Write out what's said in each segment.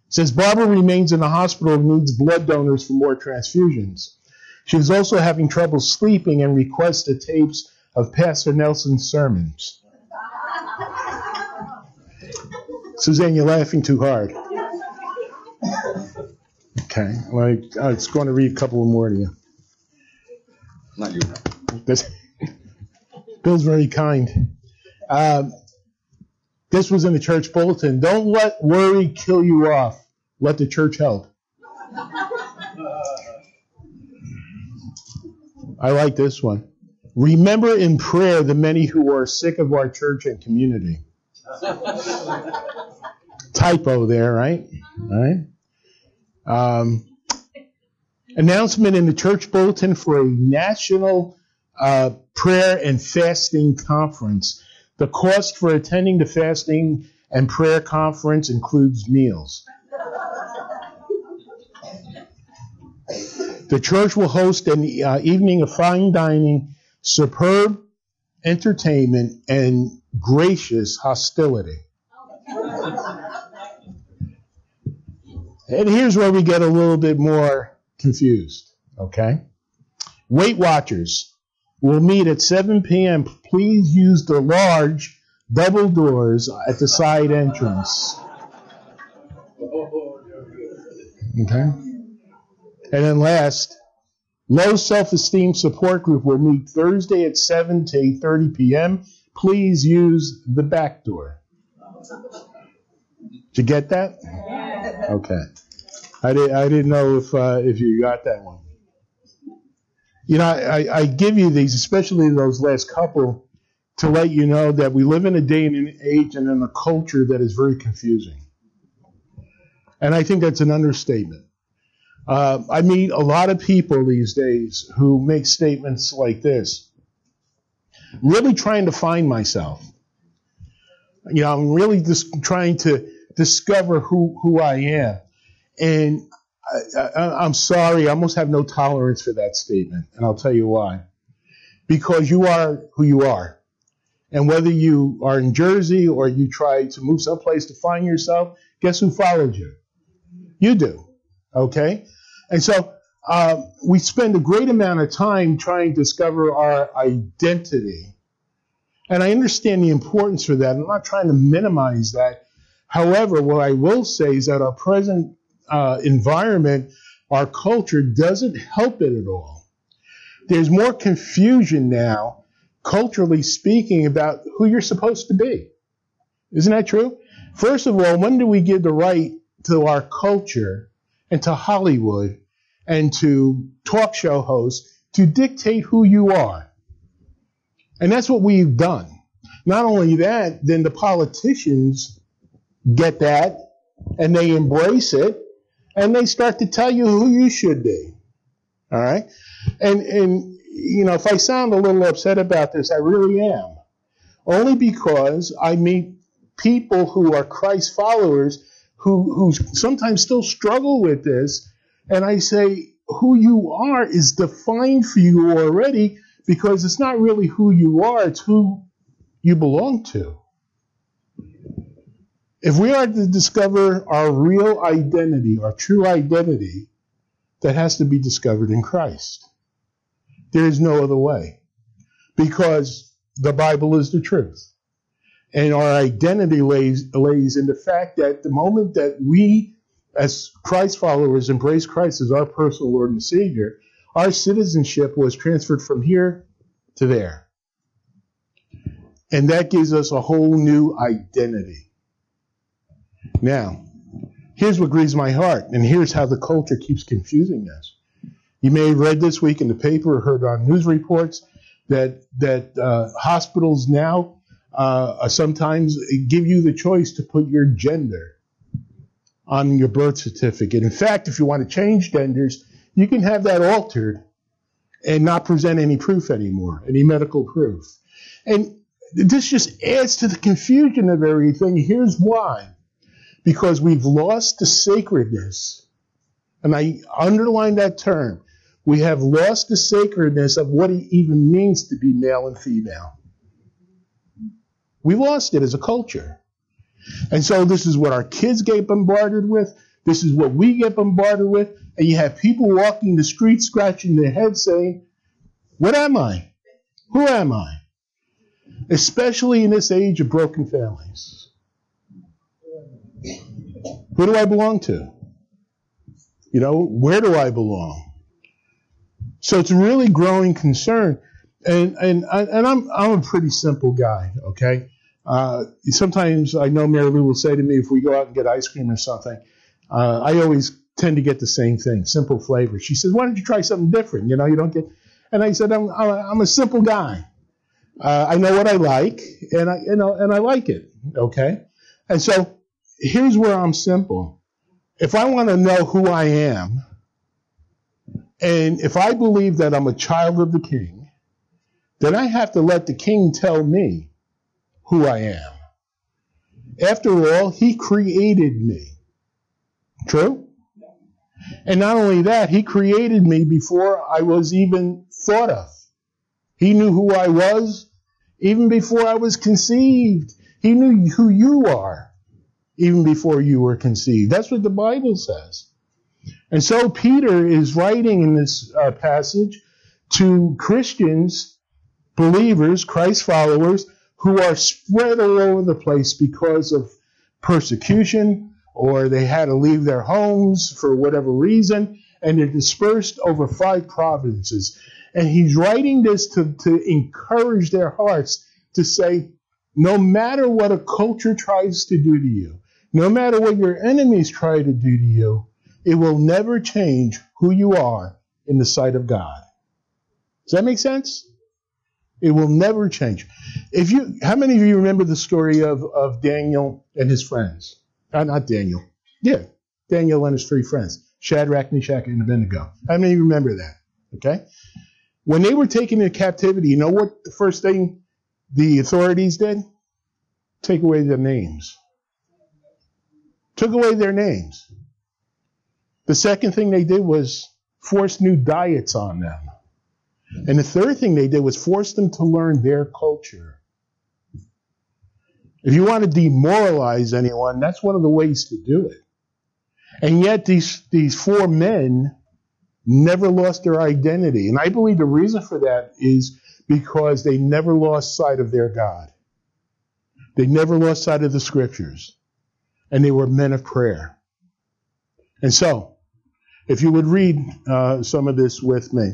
It says Barbara remains in the hospital and needs blood donors for more transfusions. She is also having trouble sleeping and requests the tapes of Pastor Nelson's sermons. Suzanne, you're laughing too hard. Okay, well, I was going to read a couple more to you. Not you. Bill's very kind. This was in the church bulletin. Don't let worry kill you off. Let the church help. I like this one. Remember in prayer the many who are sick of our church and community. Typo there, right? All right. Announcement in the church bulletin for a national prayer and fasting conference. The cost for attending the fasting and prayer conference includes meals. The church will host an evening of fine dining, superb entertainment, and gracious hostility. And here's where we get a little bit more confused, okay? Weight Watchers will meet at 7 p.m. Please use the large double doors at the side entrance. Okay? And then last, Low Self-Esteem Support Group will meet Thursday at 7 to 8:30 p.m. Please use the back door. Did you get that? Okay. I didn't know if you got that one. You know, I give you these, especially those last couple, to let you know that we live in a day and an age and in a culture that is very confusing. And I think that's an understatement. I meet a lot of people these days who make statements like this. I'm really trying to find myself. You know, I'm really just trying to discover who I am. And I'm sorry, I almost have no tolerance for that statement. And I'll tell you why. Because you are who you are. And whether you are in Jersey or you try to move someplace to find yourself, guess who followed you? You do. Okay? And so we spend a great amount of time trying to discover our identity. And I understand the importance for that. I'm not trying to minimize that. However, what I will say is that our present environment, our culture, doesn't help it at all. There's more confusion now, culturally speaking, about who you're supposed to be. Isn't that true? First of all, when do we give the right to our culture and to Hollywood and to talk show hosts to dictate who you are? And that's what we've done. Not only that, then the politicians get that and they embrace it and they start to tell you who you should be. All right? And you know, if I sound a little upset about this, I really am. Only because I meet people who are Christ followers who sometimes still struggle with this, and I say, who you are is defined for you already, because it's not really who you are, it's who you belong to. If we are to discover our real identity, our true identity, that has to be discovered in Christ. There is no other way, because the Bible is the truth. And our identity lays in the fact that the moment that we, as Christ followers, embrace Christ as our personal Lord and Savior, our citizenship was transferred from here to there. And that gives us a whole new identity. Now, here's what grieves my heart, and here's how the culture keeps confusing us. You may have read this week in the paper or heard on news reports that hospitals now sometimes give you the choice to put your gender on your birth certificate. In fact, if you want to change genders, you can have that altered and not present any proof anymore, any medical proof. And this just adds to the confusion of everything. Here's why. Because we've lost the sacredness, and I underline that term. We have lost the sacredness of what it even means to be male and female. We lost it as a culture. And so this is what our kids get bombarded with. This is what we get bombarded with. And you have people walking the streets scratching their heads saying, what am I? Who am I? Especially in this age of broken families. Who do I belong to? You know, where do I belong? So it's a really growing concern. And I'm a pretty simple guy, okay? Sometimes I know Mary Lou will say to me if we go out and get ice cream or something, I always tend to get the same thing, simple flavor. She says, why don't you try something different? You know, you don't get. And I said, I'm a simple guy. I know what I like, and I like it. Okay, and so here's where I'm simple. If I want to know who I am, and if I believe that I'm a child of the King, then I have to let the King tell me who I am. After all, He created me. True? And not only that, He created me before I was even thought of. He knew who I was even before I was conceived. He knew who you are even before you were conceived. That's what the Bible says. And so Peter is writing in this passage to Christians, believers, Christ followers, who are spread all over the place because of persecution, or they had to leave their homes for whatever reason, and they're dispersed over 5 provinces. And he's writing this to encourage their hearts to say, no matter what a culture tries to do to you, no matter what your enemies try to do to you, it will never change who you are in the sight of God. Does that make sense? It will never change. How many of you remember the story of Daniel and his friends? Not Daniel. Yeah, Daniel and his 3 friends, Shadrach, Meshach, and Abednego. How many of you remember that? Okay? When they were taken into captivity, you know what the first thing the authorities did? Take away their names. Took away their names. The second thing they did was force new diets on them. And the third thing they did was force them to learn their culture. If you want to demoralize anyone, that's one of the ways to do it. And yet these 4 men never lost their identity. And I believe the reason for that is because they never lost sight of their God. They never lost sight of the Scriptures. And they were men of prayer. And so, if you would read some of this with me.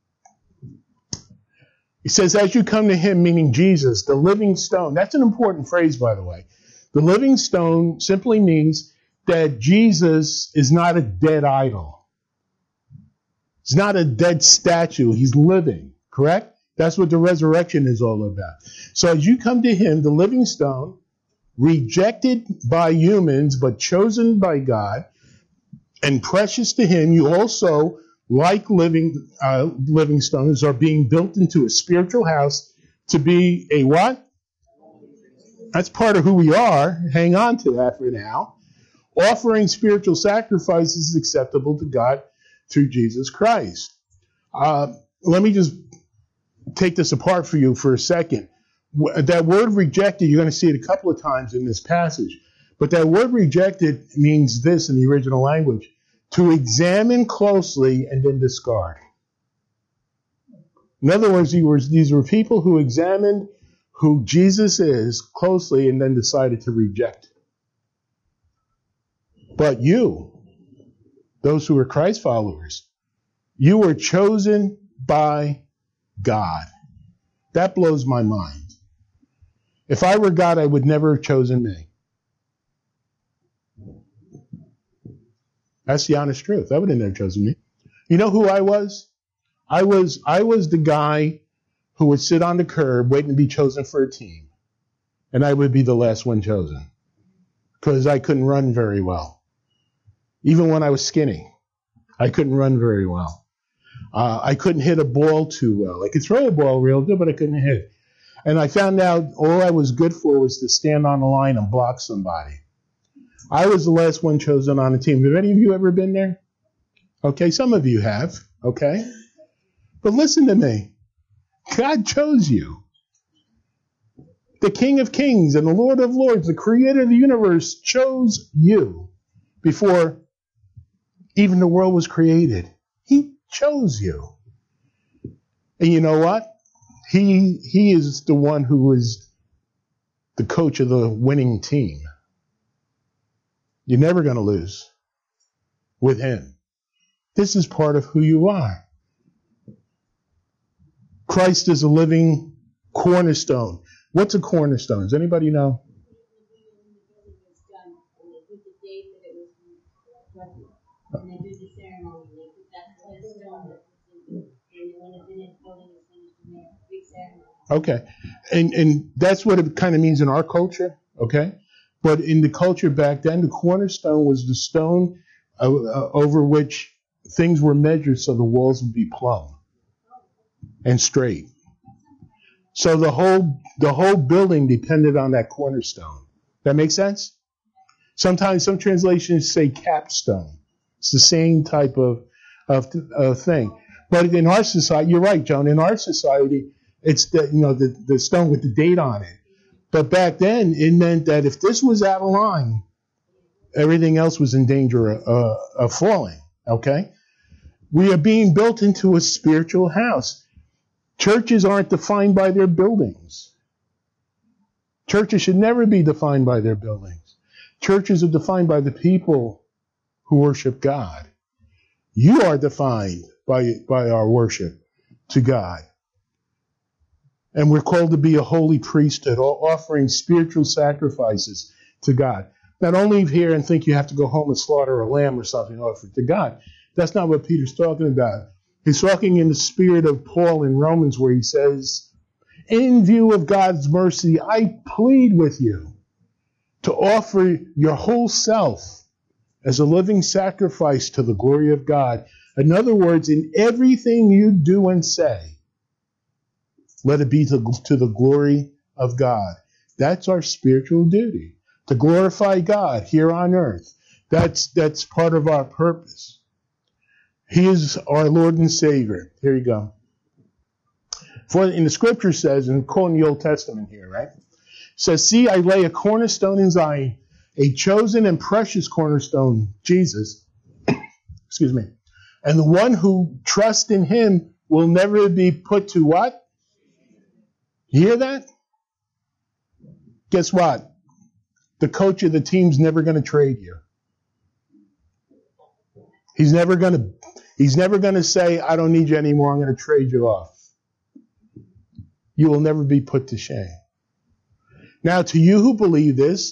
He says, as you come to Him, meaning Jesus, the living stone. That's an important phrase, by the way. The living stone simply means that Jesus is not a dead idol. He's not a dead statue. He's living, correct? That's what the resurrection is all about. So as you come to Him, the living stone, rejected by humans, but chosen by God, and precious to Him, you also, like living stones, are being built into a spiritual house to be a what? That's part of who we are. Hang on to that for now. Offering spiritual sacrifices acceptable to God through Jesus Christ. Let me just take this apart for you for a second. That word rejected, you're going to see it a couple of times in this passage. But that word rejected means this in the original language: to examine closely and then discard. In other words, these were people who examined who Jesus is closely and then decided to reject. But you, those who are Christ followers, you were chosen by God. That blows my mind. If I were God, I would never have chosen me. That's the honest truth. I would have never chosen me. You know who I was? I was the guy who would sit on the curb waiting to be chosen for a team. And I would be the last one chosen. Because I couldn't run very well. Even when I was skinny, I couldn't run very well. I couldn't hit a ball too well. I could throw a ball real good, but I couldn't hit it. And I found out all I was good for was to stand on the line and block somebody. I was the last one chosen on the team. Have any of you ever been there? Okay, some of you have. Okay. But listen to me. God chose you. The King of Kings and the Lord of Lords, the Creator of the universe, chose you before even the world was created. He chose you. And you know what? He is the one who is the coach of the winning team. You're never going to lose with him. This is part of who you are. Christ is a living cornerstone. What's a cornerstone? Does anybody know? Okay. And that's what it kind of means in our culture, okay? But in the culture back then, the cornerstone was the stone over which things were measured so the walls would be plumb and straight. So the whole building depended on that cornerstone. That make sense? Sometimes some translations say capstone. It's the same type of thing. But in our society, you're right, Joan. In our society, it's the stone with the date on it. But back then, it meant that if this was out of line, everything else was in danger of falling. Okay? We are being built into a spiritual house. Churches aren't defined by their buildings. Churches should never be defined by their buildings. Churches are defined by the people who worship God. You are defined by our worship to God. And we're called to be a holy priesthood, offering spiritual sacrifices to God. Now, don't leave here and think you have to go home and slaughter a lamb or something and offer it to God. That's not what Peter's talking about. He's talking in the spirit of Paul in Romans, where he says, in view of God's mercy, I plead with you to offer your whole self as a living sacrifice to the glory of God. In other words, in everything you do and say, let it be to the glory of God. That's our spiritual duty, to glorify God here on earth. That's part of our purpose. He is our Lord and Savior. Here you go. For in the scripture says, and I'm quoting the Old Testament here, right? It says, see, I lay a cornerstone in Zion, a chosen and precious cornerstone, Jesus. Excuse me. And the one who trusts in him will never be put to what? You hear that? Guess what? The coach of the team's never going to trade you. He's never going to say, I don't need you anymore, I'm going to trade you off. You will never be put to shame. Now, to you who believe this,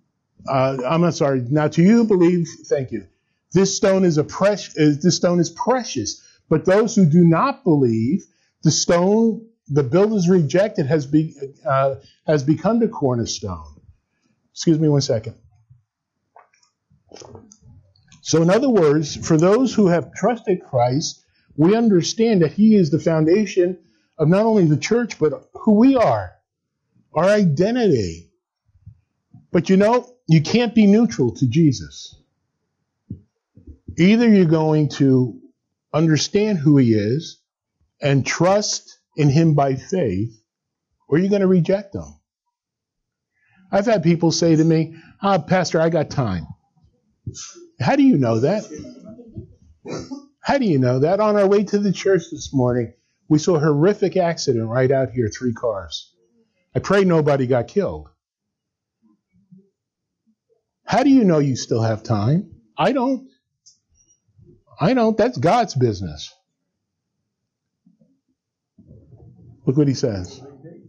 now to you who believe, thank you, this stone is precious. But those who do not believe, the stone the builders rejected has become the cornerstone. Excuse me 1 second. So in other words, for those who have trusted Christ, we understand that he is the foundation of not only the church, but who we are, our identity. But you can't be neutral to Jesus. Either you're going to understand who he is and trust in him by faith, or you're going to reject him. I've had people say to me, Pastor, I got time. How do you know that? How do you know that? On our way to the church this morning, we saw a horrific accident right out here, 3 cars. I pray nobody got killed. How do you know you still have time? I don't. That's God's business. Look what he says.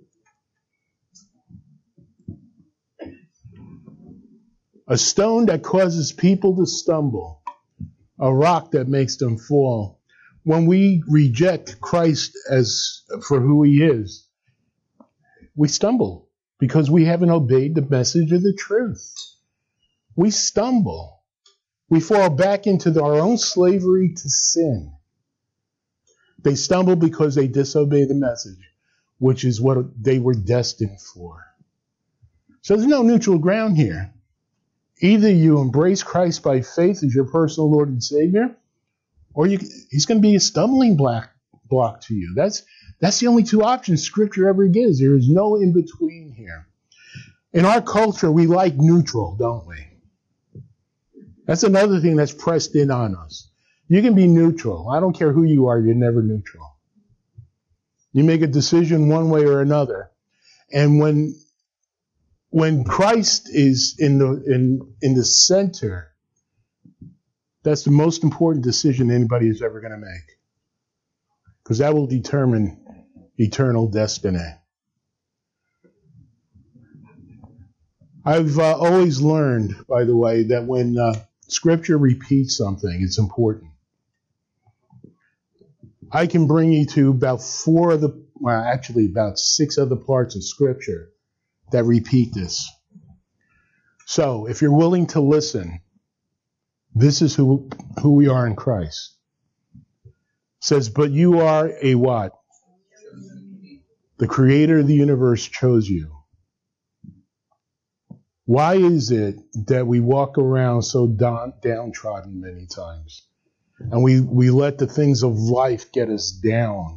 A stone that causes people to stumble, a rock that makes them fall. When we reject Christ for who he is, we stumble because we haven't obeyed the message of the truth. We stumble. We fall back into our own slavery to sin. They stumble because they disobey the message, which is what they were destined for. So there's no neutral ground here. Either you embrace Christ by faith as your personal Lord and Savior, or he's going to be a stumbling block to you. That's the only 2 options Scripture ever gives. There is no in between here. In our culture, we like neutral, don't we? That's another thing that's pressed in on us. You can be neutral. I don't care who you are, you're never neutral. You make a decision one way or another. And when Christ is in the center, that's the most important decision anybody is ever going to make. Because that will determine eternal destiny. I've always learned, by the way, that when Scripture repeats something, it's important. I can bring you to about about 6 other parts of Scripture that repeat this. So, if you're willing to listen, this is who we are in Christ. It says, but you are a what? The Creator of the universe chose you. Why is it that we walk around so downtrodden many times? And we let the things of life get us down.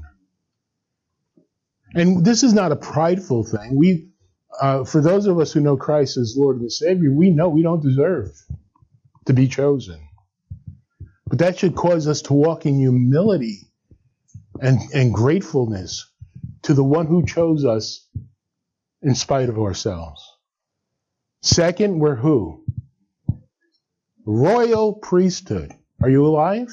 And this is not a prideful thing. For those of us who know Christ as Lord and Savior, we know we don't deserve to be chosen. But that should cause us to walk in humility and gratefulness to the one who chose us in spite of ourselves. Second, we're who? Royal priesthood. Are you alive?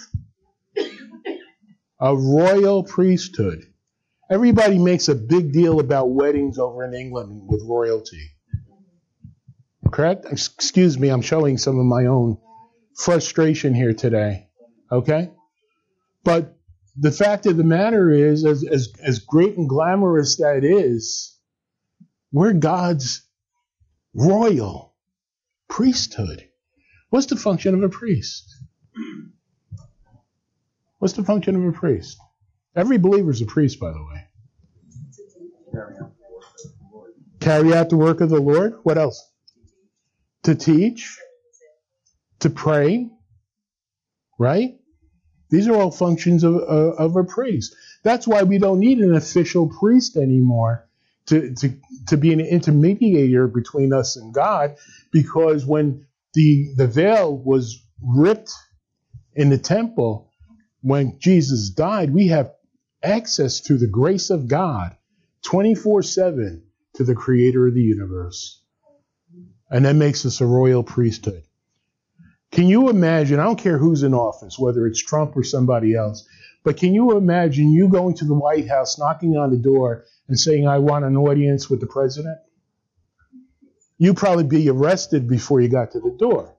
A royal priesthood. Everybody makes a big deal about weddings over in England with royalty. Correct? Excuse me, I'm showing some of my own frustration here today. Okay? But the fact of the matter is, as great and glamorous that is, we're God's royal priesthood. What's the function of a priest? What's the function of a priest? Every believer is a priest, by the way. Carry out the work of the Lord. What else? To teach. To pray. Right? These are all functions of a priest. That's why we don't need an official priest anymore to be an intermediator between us and God, because when the veil was ripped in the temple, when Jesus died, we have access through the grace of God 24/7 to the Creator of the universe. And that makes us a royal priesthood. Can you imagine, I don't care who's in office, whether it's Trump or somebody else, but can you imagine you going to the White House, knocking on the door and saying, I want an audience with the president? You'd probably be arrested before you got to the door.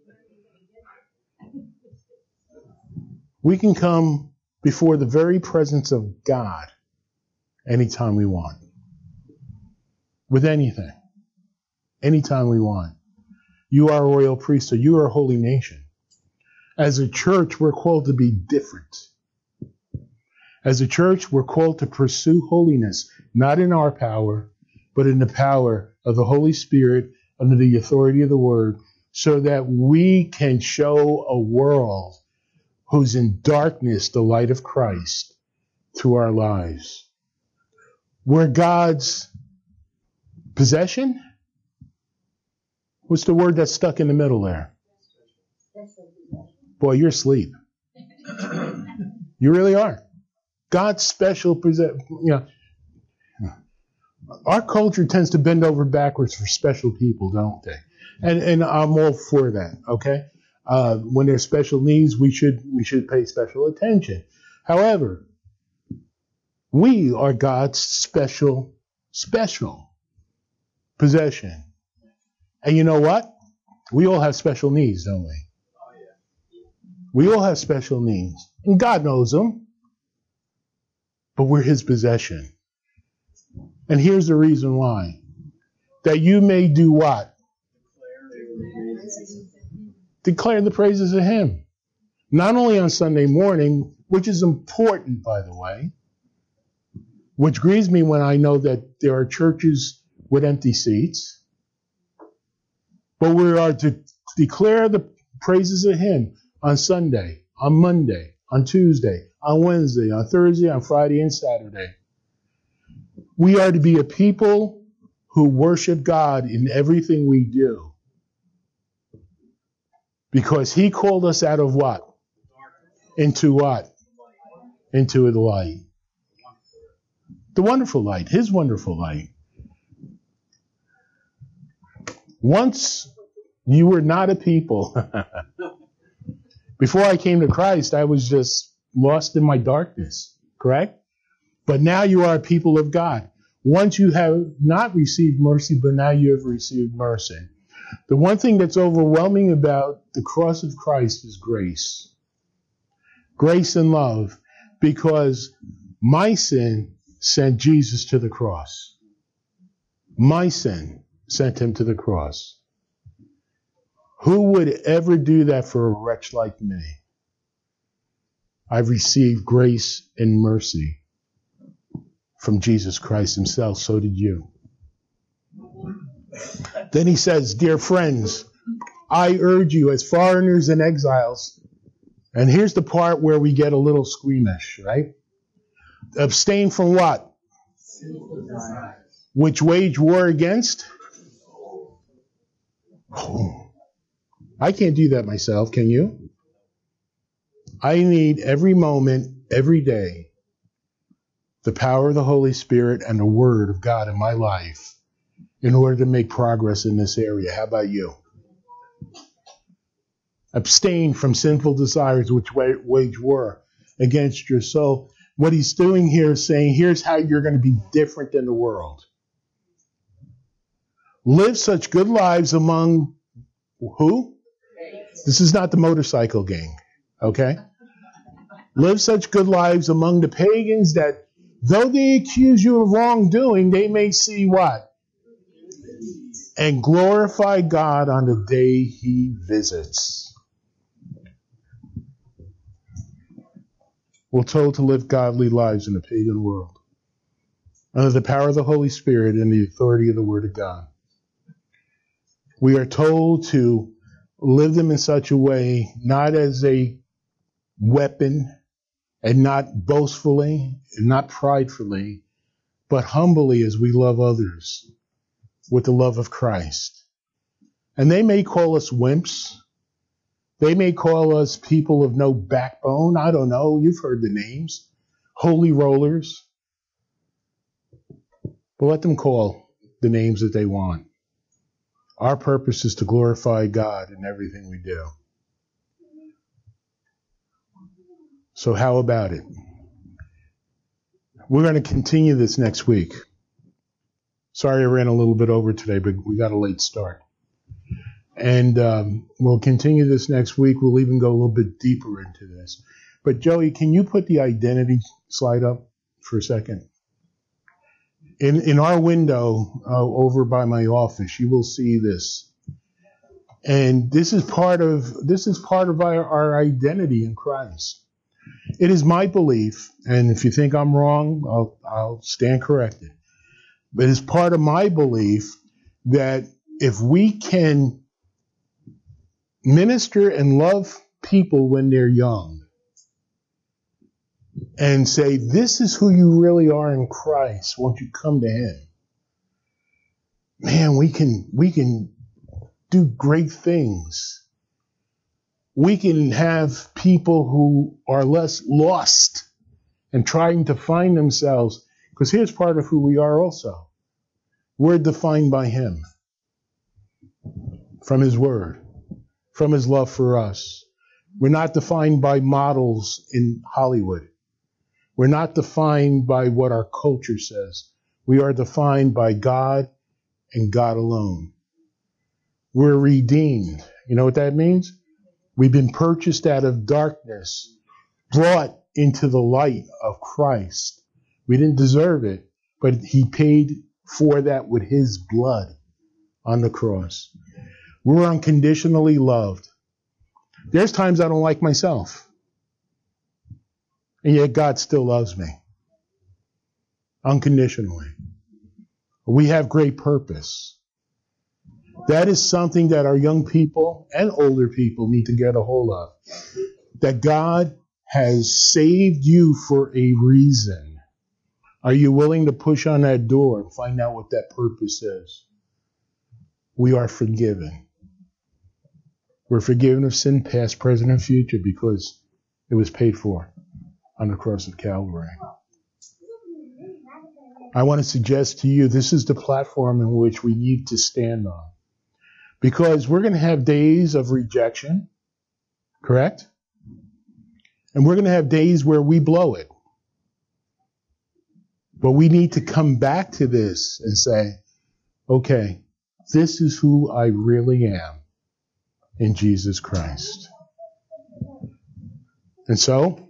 We can come before the very presence of God anytime we want. With anything. Anytime we want. You are a royal priesthood. You are a holy nation. As a church, we're called to be different. As a church, we're called to pursue holiness, not in our power, but in the power of the Holy Spirit under the authority of the Word, so that we can show a world who's in darkness the light of Christ through our lives. We're God's possession? What's the word that's stuck in the middle there? Boy, you're asleep. You really are. God's special possession. Our culture tends to bend over backwards for special people, don't they? And I'm all for that, okay? When there's special needs, we should pay special attention. However, we are God's special possession. And you know what? We all have special needs, don't we? We all have special needs. And God knows them. But we're His possession. And here's the reason why. That you may do what? Declare the praises of Him. Not only on Sunday morning, which is important, by the way, which grieves me when I know that there are churches with empty seats, but we are to declare the praises of Him on Sunday, on Monday, on Tuesday, on Wednesday, on Thursday, on Friday, and Saturday. We are to be a people who worship God in everything we do. Because he called us out of what? Into what? Into the light. The wonderful light, his wonderful light. Once you were not a people. Before I came to Christ, I was just lost in my darkness, correct? But now you are a people of God. Once you have not received mercy, but now you have received mercy. The one thing that's overwhelming about the cross of Christ is grace. Grace and love. Because my sin sent Jesus to the cross. My sin sent him to the cross. Who would ever do that for a wretch like me? I've received grace and mercy from Jesus Christ himself. So did you. Then he says, dear friends, I urge you as foreigners and exiles. And here's the part where we get a little squeamish, right? Abstain from what? Which wage war against? Oh. I can't do that myself, can you? I need every moment, every day, the power of the Holy Spirit and the Word of God in my life in order to make progress in this area. How about you? Abstain from sinful desires which wage war against your soul. What he's doing here is saying, here's how you're going to be different than the world. Live such good lives among who? This is not the motorcycle gang, okay? Live such good lives among the pagans that though they accuse you of wrongdoing, they may see what? And glorify God on the day he visits. We're told to live godly lives in a pagan world under the power of the Holy Spirit and the authority of the Word of God. We are told to live them in such a way, not as a weapon, and not boastfully, and not pridefully, but humbly as we love others with the love of Christ. And they may call us wimps. They may call us people of no backbone. I don't know. You've heard the names. Holy rollers. But let them call the names that they want. Our purpose is to glorify God in everything we do. So how about it? We're going to continue this next week. Sorry I ran a little bit over today, but we got a late start. And we'll continue this next week. We'll even go a little bit deeper into this. But Joey, can you put the identity slide up for a second? In our window over by my office, you will see this. And this is part of our identity in Christ. It is my belief, and if you think I'm wrong, I'll stand corrected. But it's part of my belief that if we can minister and love people when they're young, and say, this is who you really are in Christ, won't you come to him? Man, we can do great things. We can have people who are less lost and trying to find themselves, because here's part of who we are also. We're defined by him, from his word, from his love for us. We're not defined by models in Hollywood. We're not defined by what our culture says. We are defined by God and God alone. We're redeemed. You know what that means? We've been purchased out of darkness, brought into the light of Christ. We didn't deserve it, but he paid for that with his blood on the cross. We're unconditionally loved. There's times I don't like myself. And yet God still loves me. Unconditionally. We have great purpose. That is something that our young people and older people need to get a hold of. That God has saved you for a reason. Are you willing to push on that door and find out what that purpose is? We are forgiven. We're forgiven of sin, past, present, and future, because it was paid for on the cross of Calvary. I want to suggest to you, this is the platform in which we need to stand on. Because we're going to have days of rejection, correct? And we're going to have days where we blow it. But we need to come back to this and say, okay, this is who I really am in Jesus Christ. And so,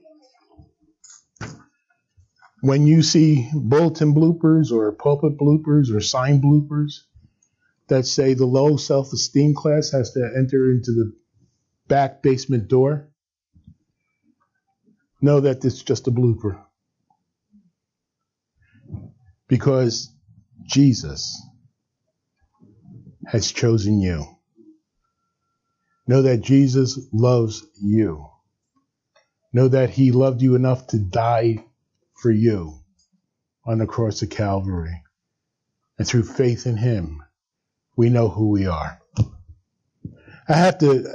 when you see bulletin bloopers or pulpit bloopers or sign bloopers that say the low self-esteem class has to enter into the back basement door, know that it's just a blooper. Because Jesus has chosen you. Know that Jesus loves you. Know that he loved you enough to die for you on the cross of Calvary. And through faith in him, we know who we are. I have to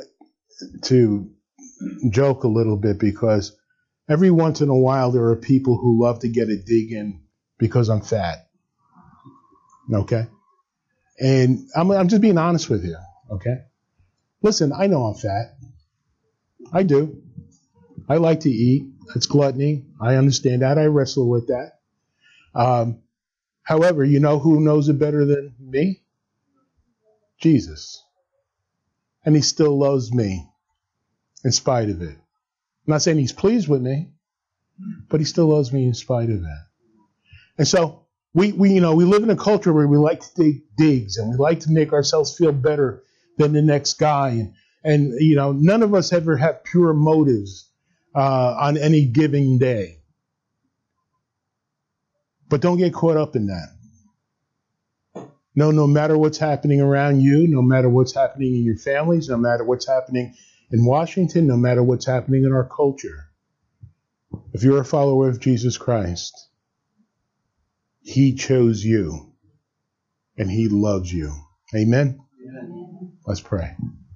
joke a little bit, because every once in a while there are people who love to get a dig in because I'm fat. Okay? And I'm just being honest with you. Okay? Listen, I know I'm fat. I do. I like to eat. It's gluttony. I understand that. I wrestle with that. However, you know who knows it better than me? Jesus. And he still loves me in spite of it. I'm not saying he's pleased with me, but he still loves me in spite of that. And so we live in a culture where we like to take digs and we like to make ourselves feel better than the next guy. And none of us ever have pure motives on any given day. But don't get caught up in that. No matter what's happening around you, no matter what's happening in your families, no matter what's happening in Washington, no matter what's happening in our culture, if you're a follower of Jesus Christ, he chose you and he loves you. Amen? Amen. Let's pray.